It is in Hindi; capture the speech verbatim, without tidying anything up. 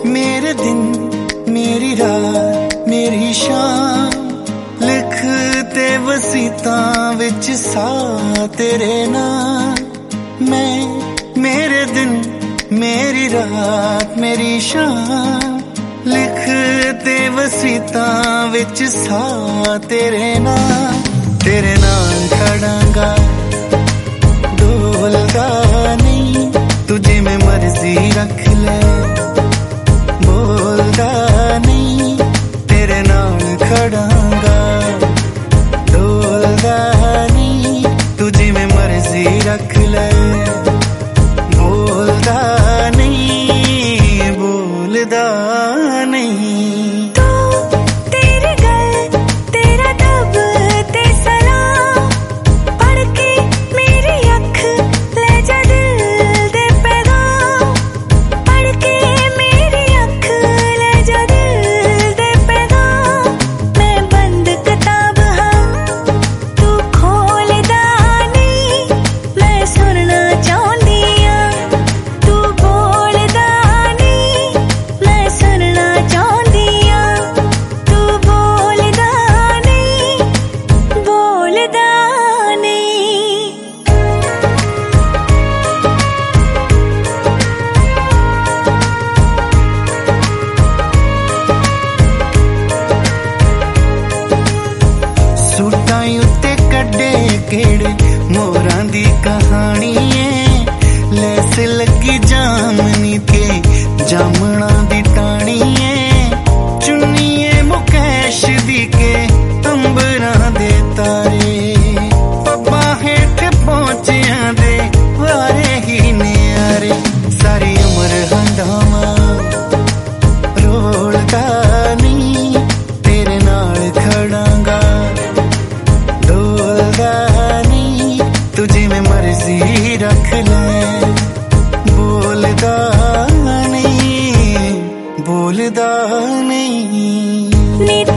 मेरे दिन मेरी रात मेरी शाम लिखते वसीतां विच सा तेरे नाम। मैं मेरे दिन मेरी रात मेरी शाम लिखते वसीतां विच सा तेरे नाम। तेरे नाल खड़ांगा डोलदा नहीं, तुझे में मर्जी रख ले बोलदा नहीं। तेरे नाल खड़ांगा डोलदा नहीं, तुझे में मर्जी रख ले बोलदा नहीं बोलदा नहीं। केड़े मोरां दी कहानी है, लैस लगी जामनी ते जामना दी टाणी है। चुन्नीए मुकेश दी के अंबरां दे तारे, पब्बा हेठ पहुंचिया दे वारे ही न्यारे। सारी उम्र हंडावा रोलदा नहीं, तेरे नाल खड़ांगा डोलदा नहीं, तुझे में मर्जी रख ले बोलदा नहीं बोलदा नहीं।